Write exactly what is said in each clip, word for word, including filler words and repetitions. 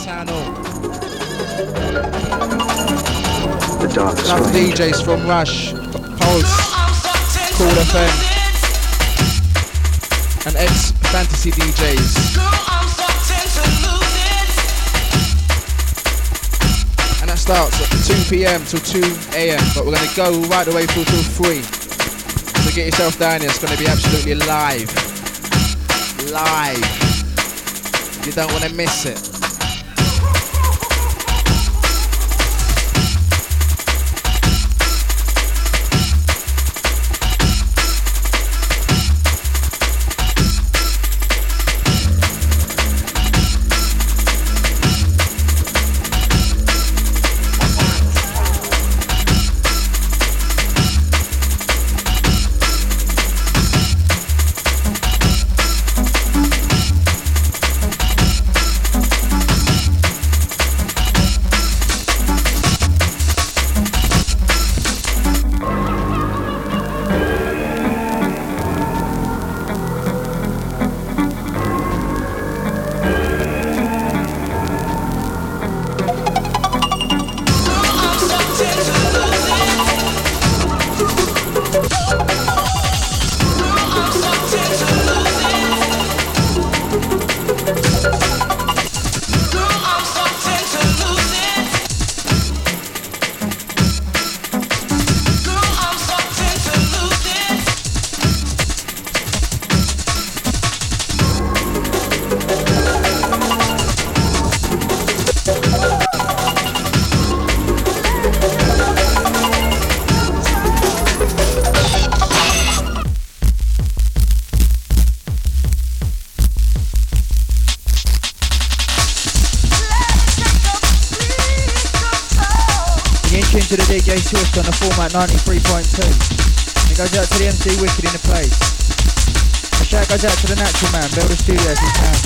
Town Hall. The dark Love D Js from Rush, Pulse, Cool F M, and ex-fantasy D Js. And that starts at two p m till two a m, but we're going to go right the way through till three. So get yourself down here, it's going to be absolutely live. Live. You don't want to miss it. Swift on the format ninety-three point two. It goes out to the M C Wicked in the place. A shout goes out to the Natural Man, build a studio if you can.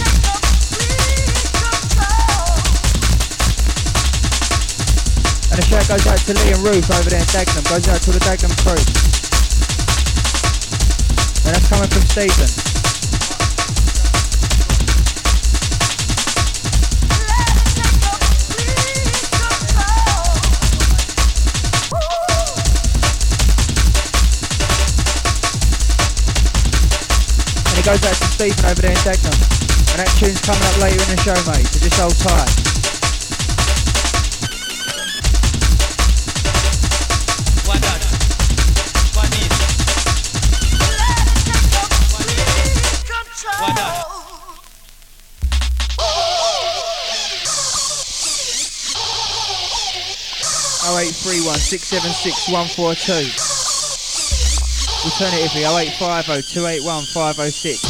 And a shout goes out to Lee and Ruth over there in Dagenham, goes out to the Dagenham crew. And that's coming from Stephen. Goes out to Stephen over there in Dagenham. And that tune's coming up later in the show, mate, so just hold tight. Why not? Why need? Why not? oh eight three one, six seven six, one four two. Alternatively, oh eight five oh, two eight one, five oh six.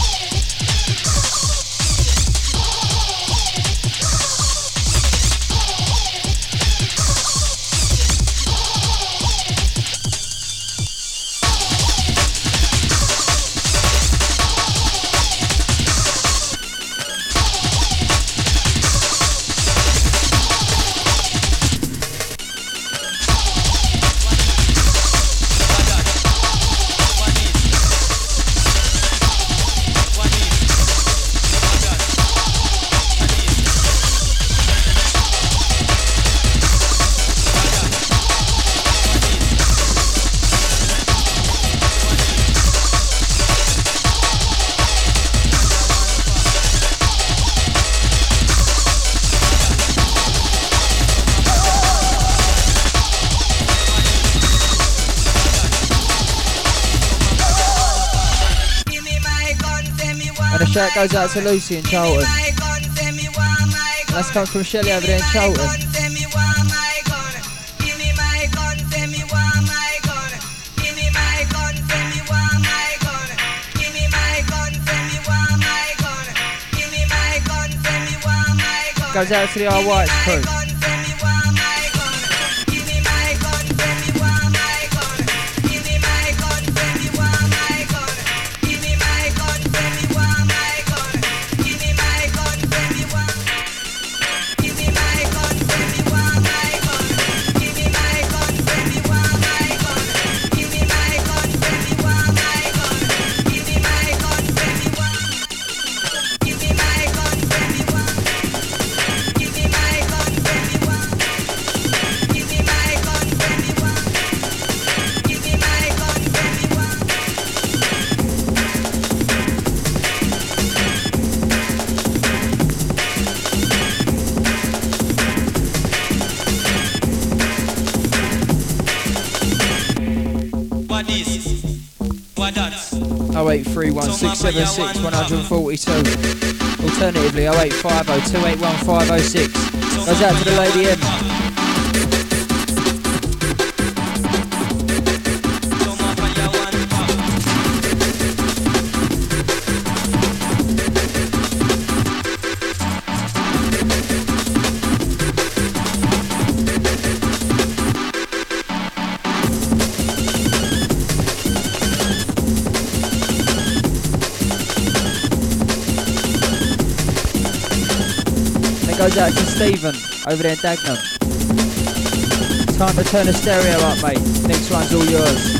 Shout goes out to Lucy in Charlton. And that's come from Shelley over there in Charlton. Goes out to the R Whites crew. eight three one six seven six one four two. Alternatively oh eight five oh two eight one five oh six. Goes out to the Lady M. Goes out to Stephen over there in Dagenham. Time to turn the stereo up, mate. Next one's all yours.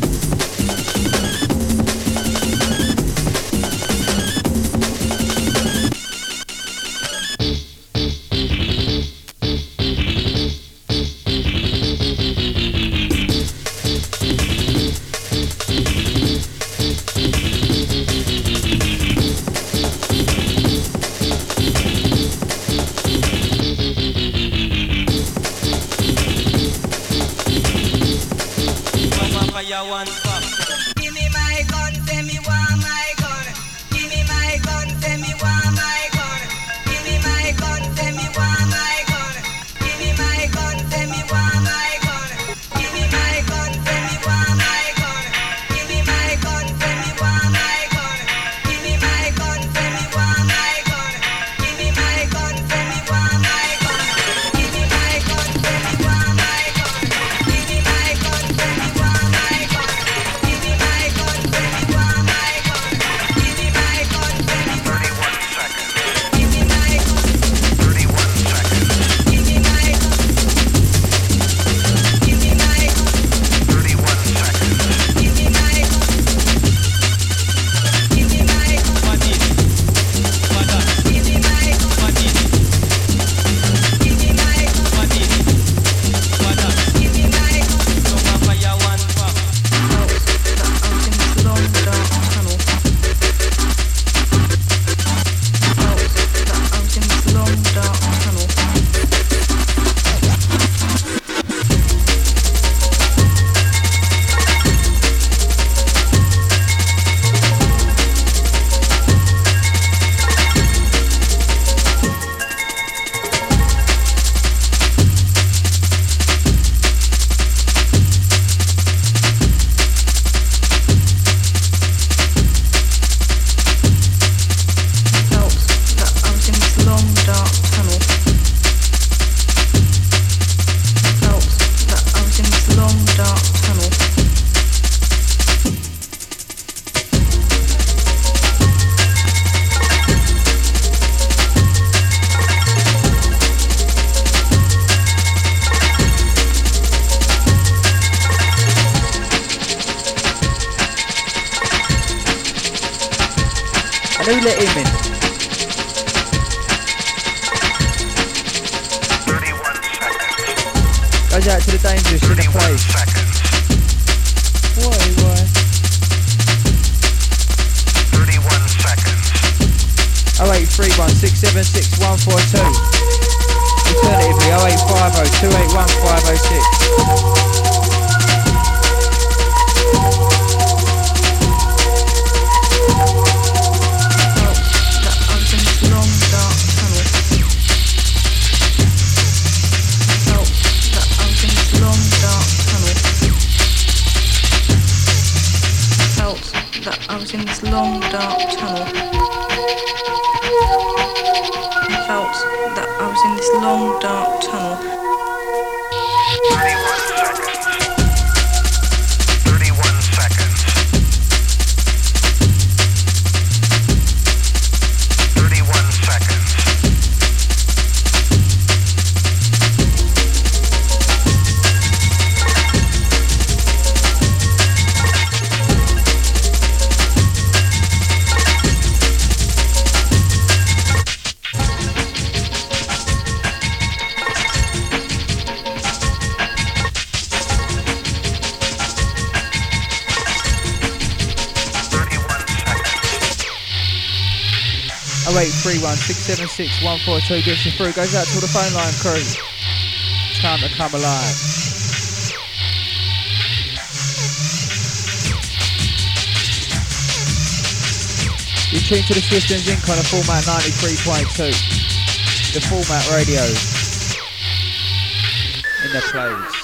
And who let him in? thirty-one seconds. Goes out to the Dangerous in the place. Seconds. Why, why? thirty-one seconds. oh eight three one six seven six one four two. Alternatively oh eight five oh two eight one five oh six. In this long dark tunnel, I felt that I was in this long dark tunnel. thirty-one seconds. thirty-one seconds. thirty-one seconds. oh eight three one six seven six one four two gets you through. Goes out to the phone line crew. Time to come alive. You're tuned to the Swift and Zinc on a format ninety-three point two. The format radio in the place.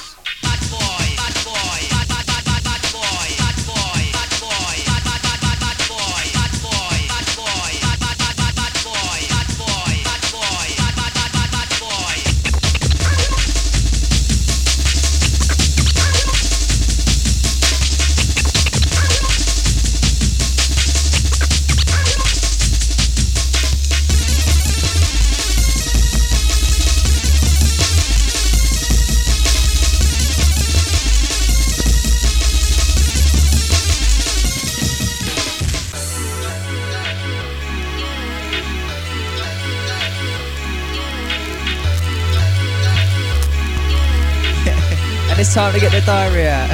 It's time to get the diary out.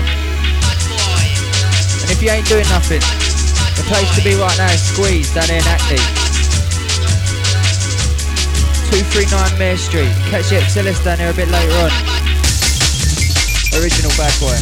And if you ain't doing nothing, the place to be right now is Squeeze down here in Hackney. two thirty-nine Mare Street. Catch the X L S down here a bit later on. Original bad boy.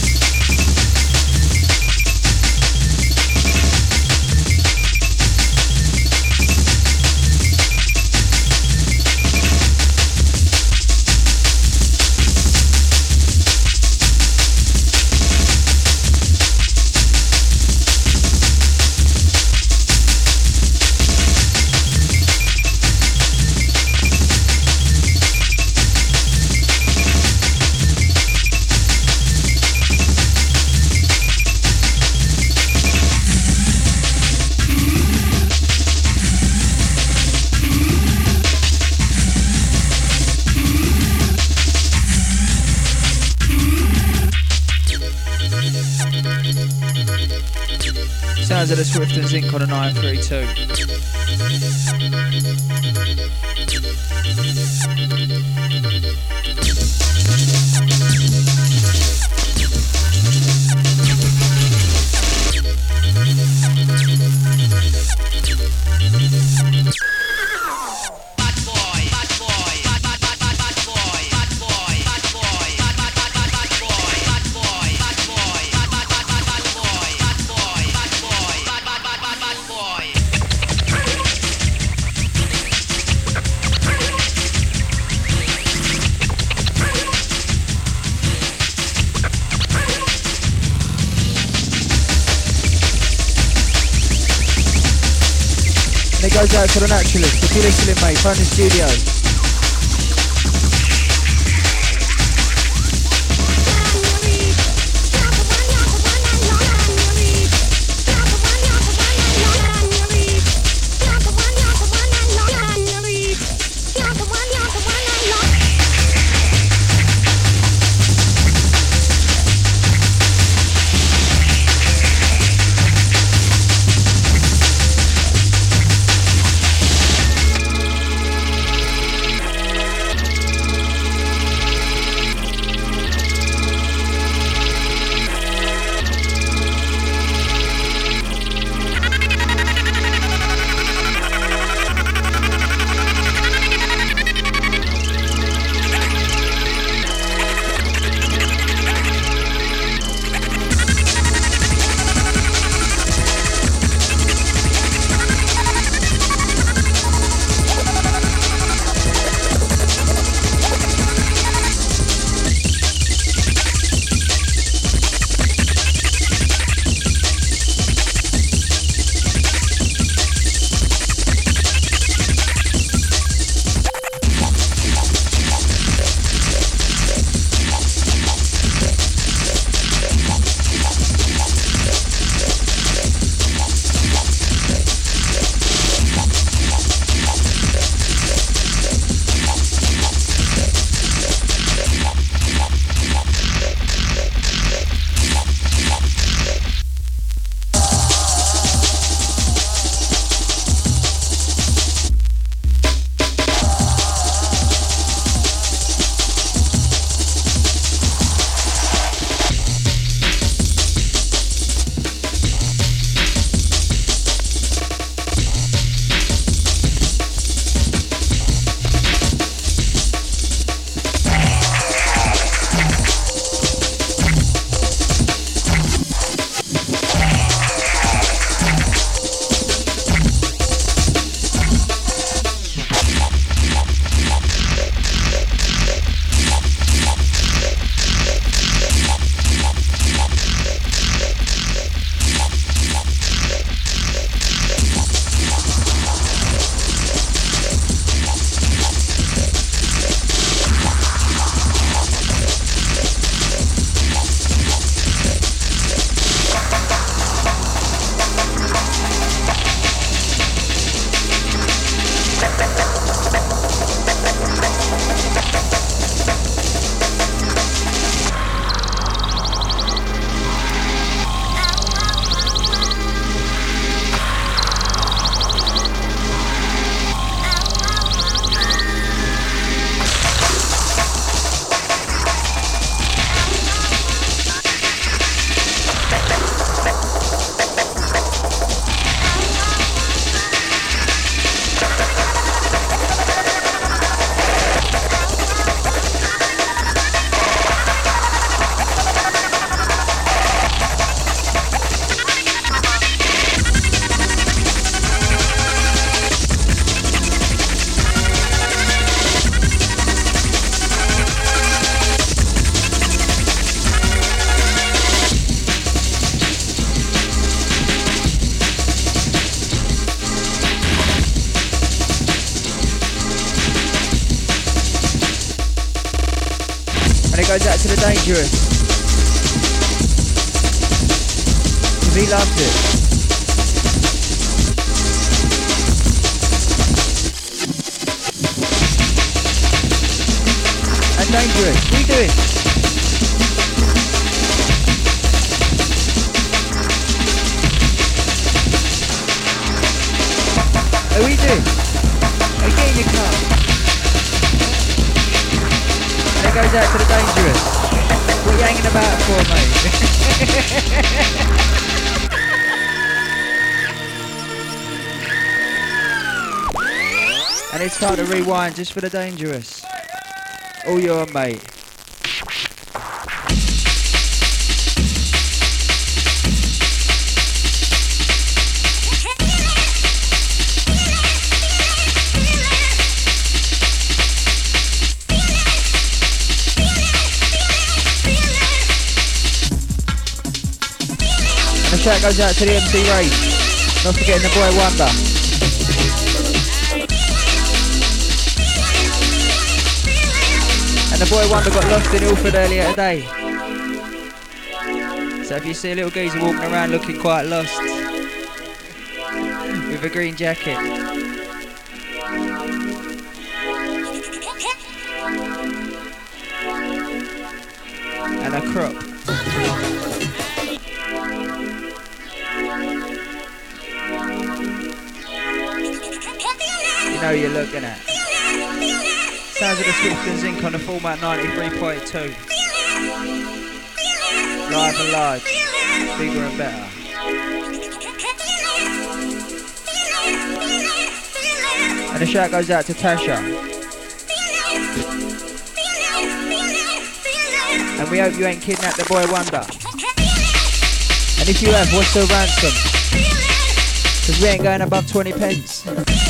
Sounds of the Swift and Zinc on a nine three two. Goes out to the naturalist. If you're listening, mate, phone the studio. And it goes out to the Dangerous. Because he loves it. And Dangerous, what are you doing? What are you doing? Are you getting your car? And it goes out to the Dangerous. What are you hanging about for, mate? And it's time to rewind just for the Dangerous. All your mate. And the shout goes out to the M C Race. Not forgetting the boy Wonder. And the boy Wonder got lost in Ilford earlier today. So if you see a little geezer walking around looking quite lost with a green jacket and a crop. You know you're looking at. Sounds of the Swift and Zinc on the format ninety-three point two. Live and large, bigger and better. And the shout goes out to Tasha. And we hope you ain't kidnapped the boy Wonder. And if you have, what's the ransom? Because we ain't going above twenty pence.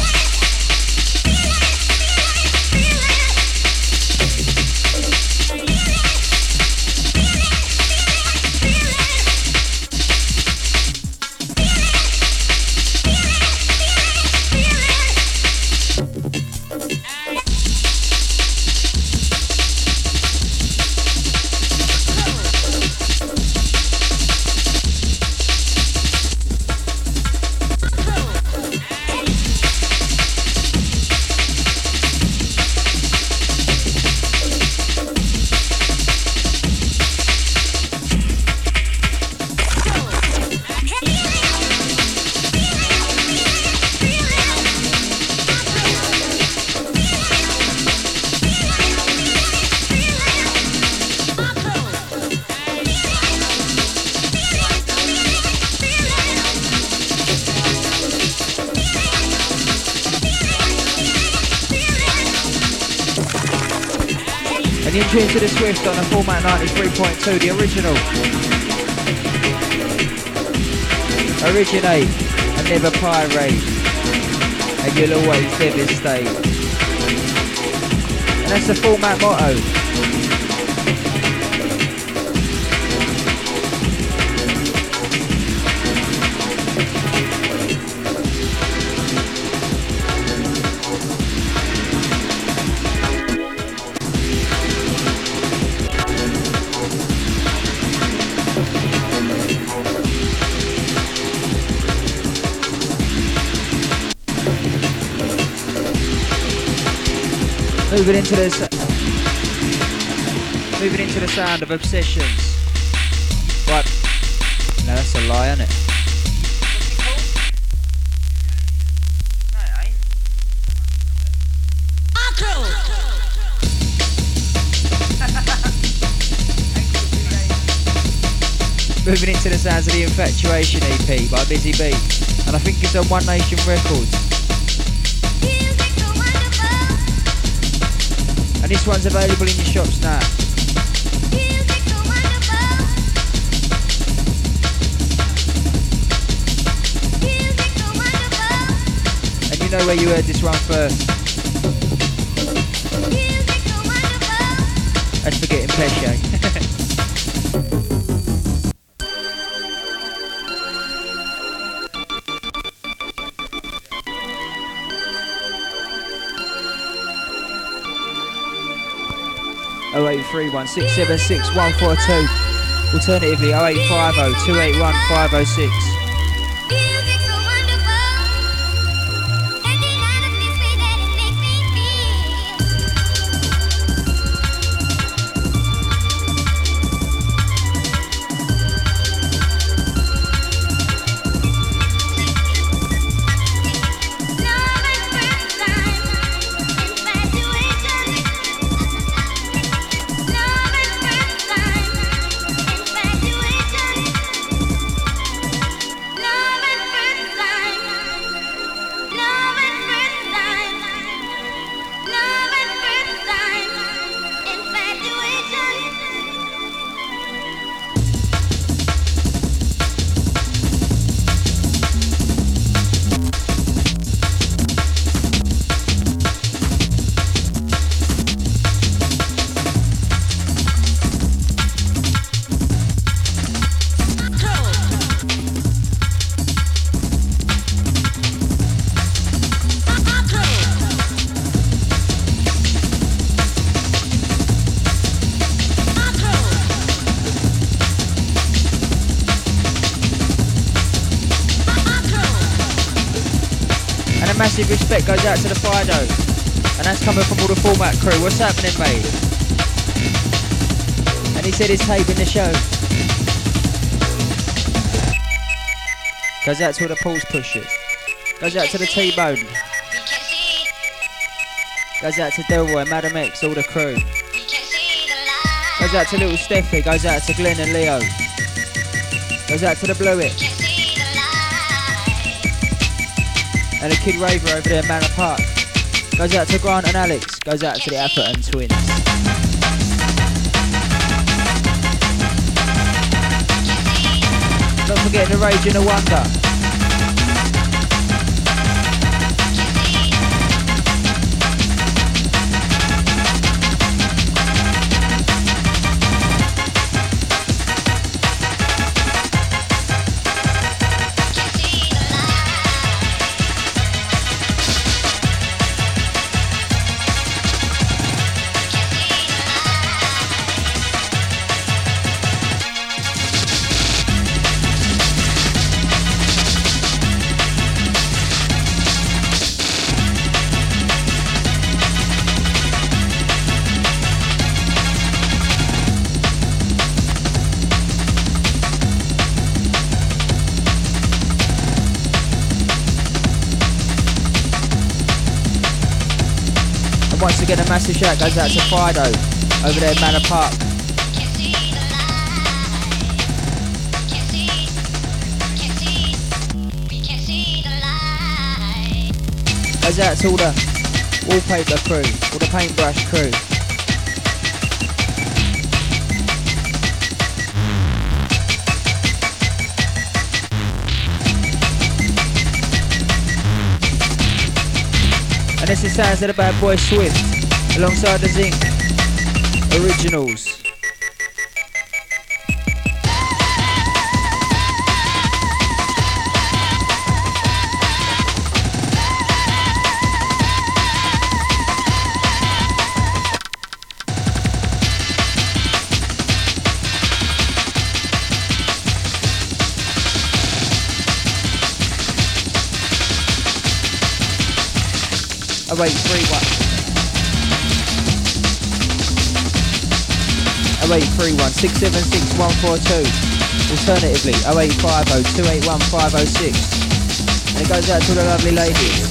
And you're tuned to the Swift on the format ninety-three point two, the original. Originate and never pyrate, and you'll always devastate. And that's the format motto. Moving into the moving into the sound of Obsessions. Right, no, that's a lie, isn't it? Moving into the sounds of the Infatuation E P by Busy Bee, and I think it's on One Nation Records. And this one's available in your shops now. And you know where you heard this one first. That's Forgetting Pesce. oh eight three one, six seven six, one four two. Alternatively, oh eight five oh, two eight one, five oh six. Massive respect goes out to the Fido, and that's coming from all the format crew. What's happening, mate? And he said he's taping the show. Goes out to all the pulse pushers. Goes out to the T-Bone. Goes out to Delroy, Madam X, all the crew. Goes out to little Steffi. Goes out to Glenn and Leo. Goes out to the Blewett. And the Kid Raver over there, Manor Park. Goes out to Grant and Alex. Goes out to the Atherton twins. Not forgetting the Rage and the Wonder. Once again, a massive shout goes out to Fido over there at Manor Park. Goes out to all the wallpaper crew, all the paintbrush crew. And this is sounds of the bad boy Swift, alongside the Zinc Originals. oh eight three one oh eight three one, six seven six, one four two. Alternatively, oh eight five oh, two eight one, five oh six. And it goes out to the lovely ladies.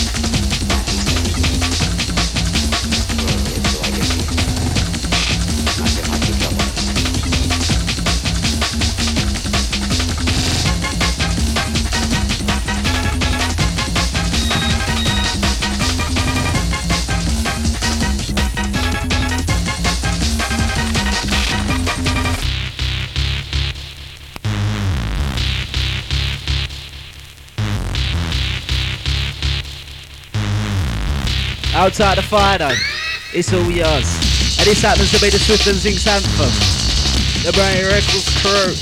Outside the Fido, it's all yours. And this happens to be the Swift and Zinc anthem. The Brain Records crew.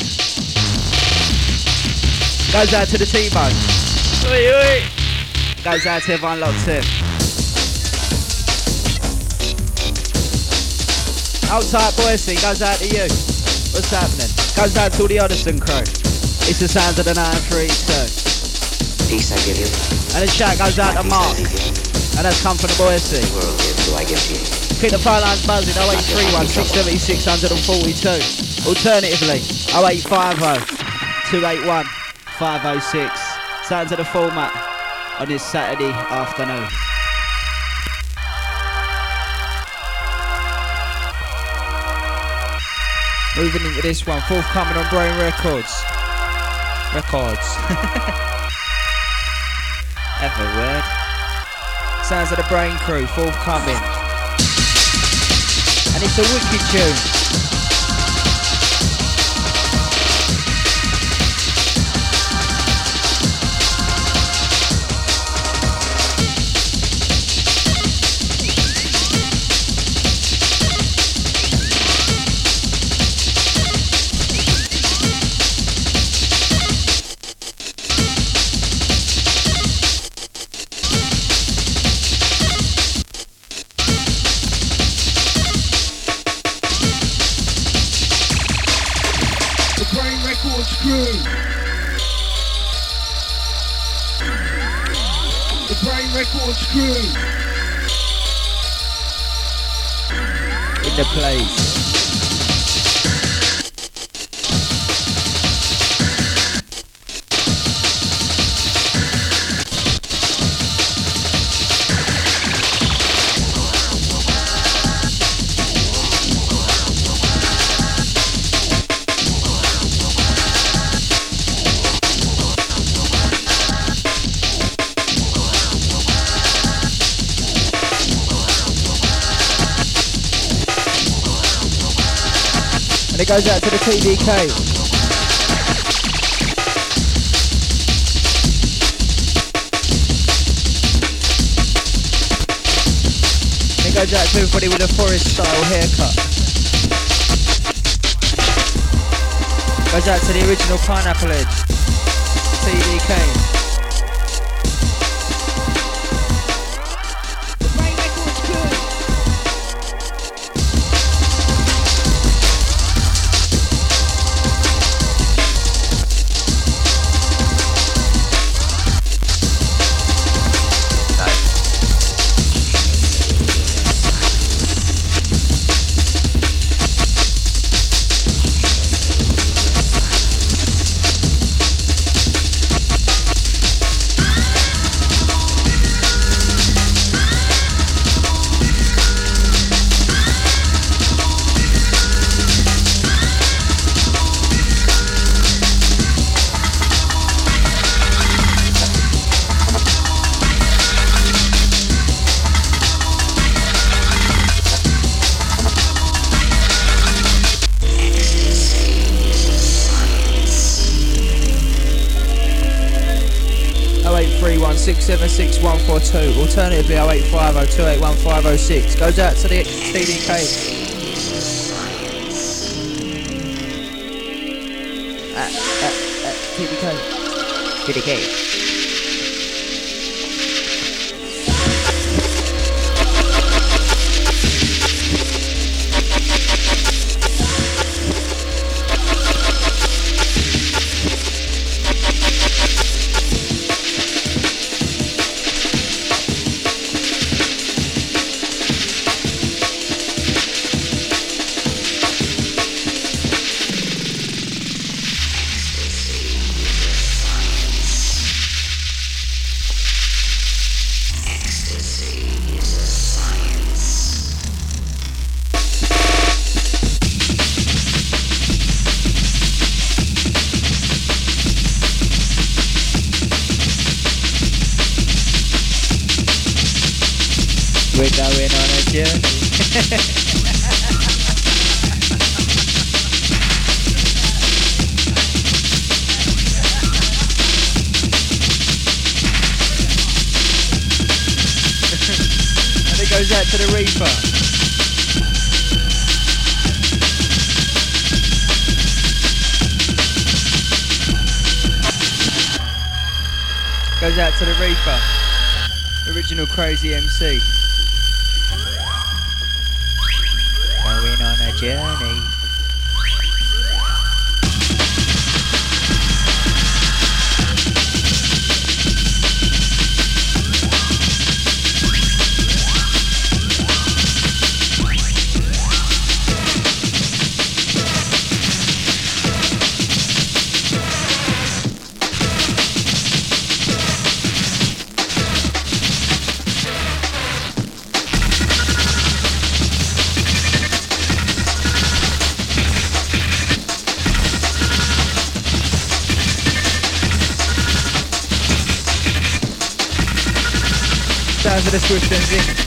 Goes out to the T-Bone. Oi, oi. Goes out to everyone locked in. Outside Boise, goes out to you. What's happening? Goes out to all the Oddison crew. It's the sounds of the nine three two. Peace I give you. And the shout goes out to Mark. And that's come from the Boise. The world gives, do I give to you? Keep the phone lines buzzing, oh eight three one, six seven six, one four two. Alternatively, oh eight five oh, two eight one, five oh six. Sounds of the format on this Saturday afternoon. Moving into this one, forthcoming on Brain Records. Records. Ever word. Sounds of the Brain Crew, forthcoming. And it's a wicked tune. In the place. And it goes out to the T D K. It goes out to everybody with a forest style haircut. Goes out to the original Pineapple Head. T D K. six seven six one four two. Alternatively oh eight five oh, two eight one, five oh six. Goes out to the T D K. At, at, at T D K. T D K. We're going on a journey. And it goes out to the Reaper. Goes out to the Reaper. Original Crazy M C. Going on a journey. Sounds of the Swift and Zinc.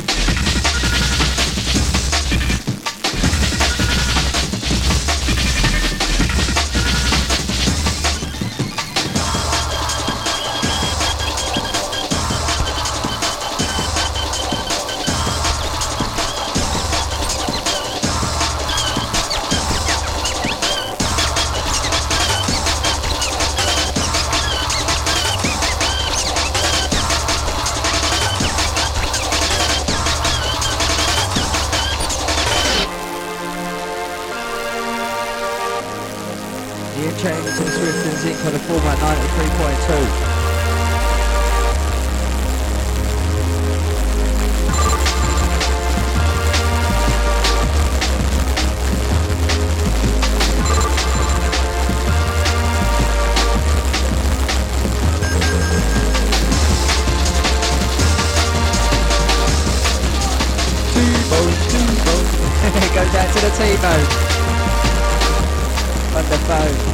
Change to the Swift and Zinc on the format ninety-three point two. T-Bone, T-Bone. It goes out to the T-Bone. On the phone.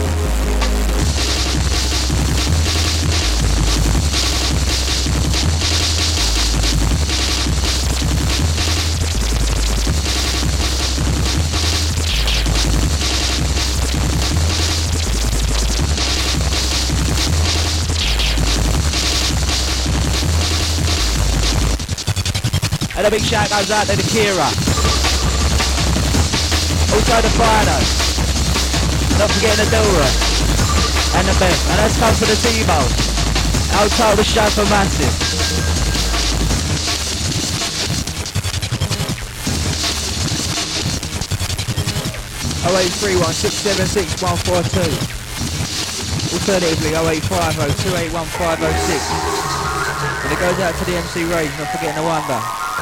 And a big shout goes out to the Kira. Also the Fido. Not forgetting the Dora. And the Beth. And let's come for the T-Bone. Outside the show for massive. oh eight three one six seven six one four two. Alternatively oh eight five oh two eight one five oh six. And it goes out to the M C Rage, not forgetting the Wonder.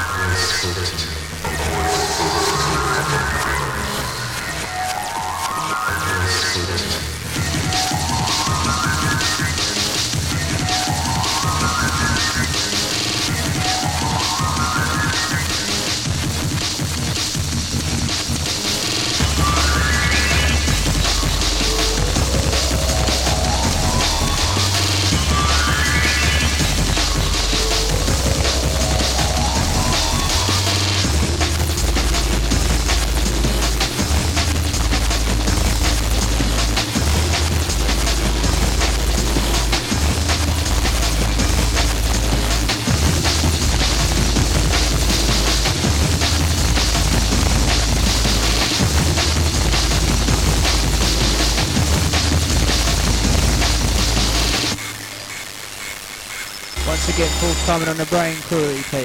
Once again, forthcoming on the Brain Crew E P.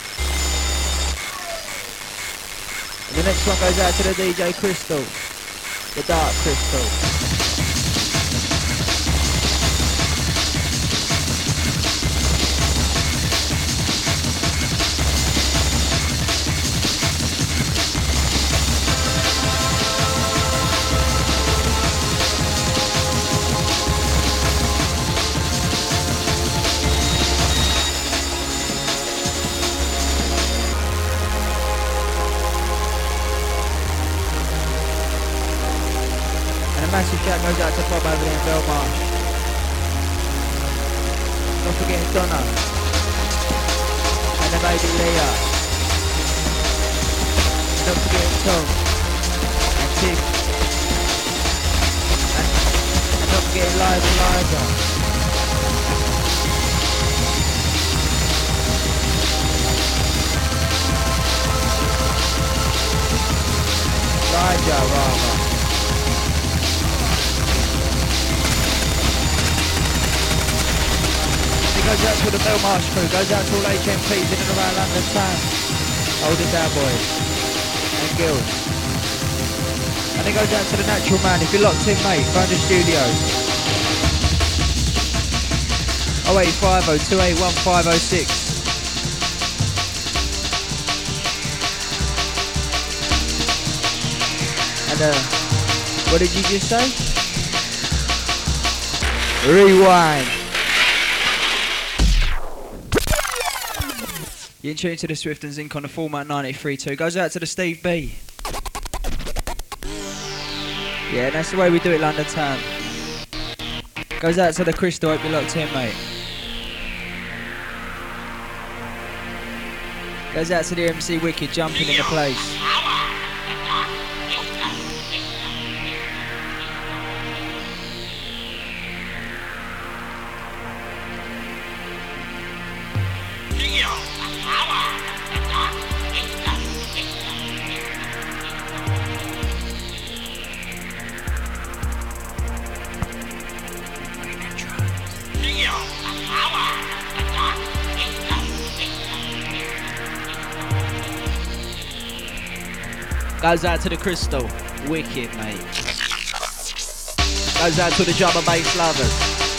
And the next one goes out to the D J Crystal, the Dark Crystal. Massive shout goes out to Bob over there in Belmarsh. Not forgetting Donna. And the baby Leah. And not forgetting Tom. And Tim. And, and not forgetting Liza Liza. Liza rather. Goes out to the Belmarsh crew, goes out to all H M Ps in and around London town. Hold it down, boys. And and Guild. And it goes out to the Natural Man. If you're locked in, mate, phone the studio. oh eight five oh, two eight one, five oh six. And uh, what did you just say? Rewind. You're in tune to the Swift and Zinc on the format ninety-three two. Goes out to the Steve B. Yeah, that's the way we do it, London Town. Goes out to the Crystal. Hope you're locked in, mate. Goes out to the M C Wicked, jumping in the place. Goes out to the Crystal. Wicked, mate. Goes out to the drum and bass lovers.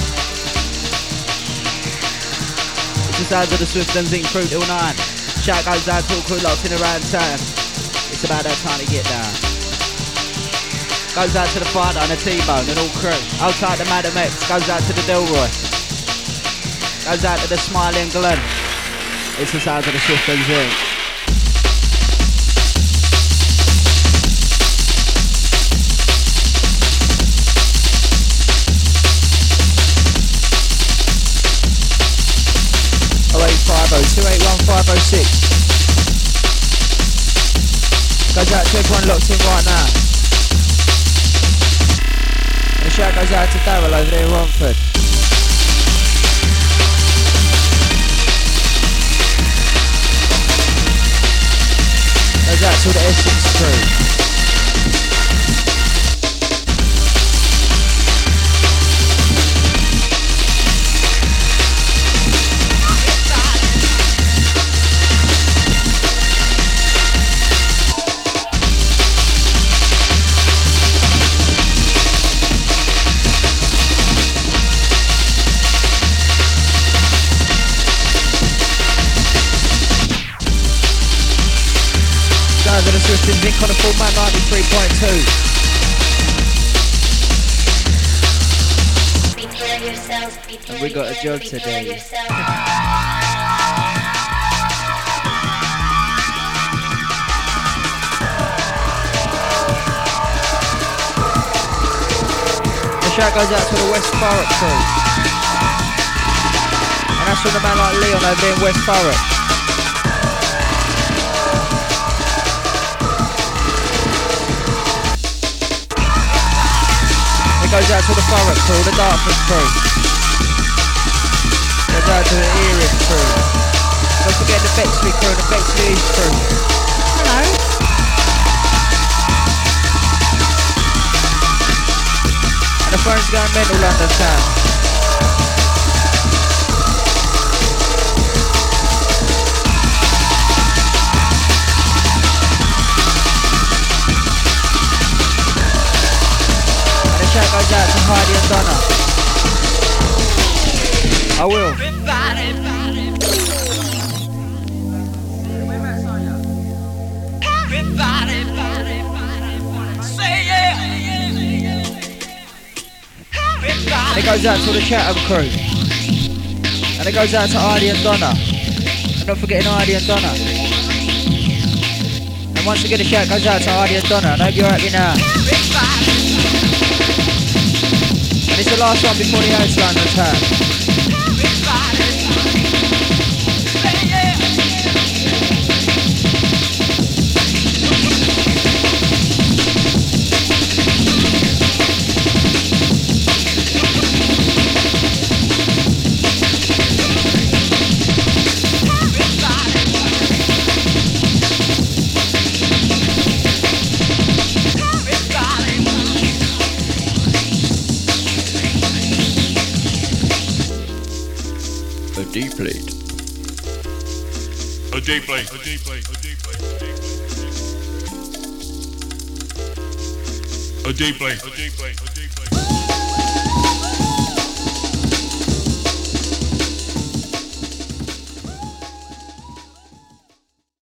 It's the sounds of the Swift and Zinc through till nine. Shout goes out to all crew locked in around town. It's about that time to get down. Goes out to the Father and the T-Bone and all crew. Outside the Madam X. Goes out to the Delroy. Goes out to the Smiling Glen. It's the sounds of the Swift and Zinc. oh eight five oh, two eight one, five oh six. Goes out to everyone locked in right now. And the shout goes out to Daryl over there in Romford. Goes out to the Essence crew. To the Swift and Zinc on the format ninety-three point two. Prepare yourselves, prepare, And we got a job prepare today. yourself. The shout goes out to the West Thurrock crew. And that's from a man like Leon over there in West Thurrock. Goes out to the Thurrock crew, the Dartford crew. Goes out to the Erie crew. Don't forget the Bexley crew, the Bexley East crew. Hello. And the phone's going mental, London Town. Shout goes out to Heidi and Donna. I will. And it goes out to the Chatham crew. And it goes out to Heidi and Donna. And not forgetting Heidi and Donna. And once again the shout goes out to Heidi and Donna. I hope you're happy now. And it's the last one before the outline return. D-plate. A D-plate. A D-plate. A D-plate. A J play. A J play. A J play.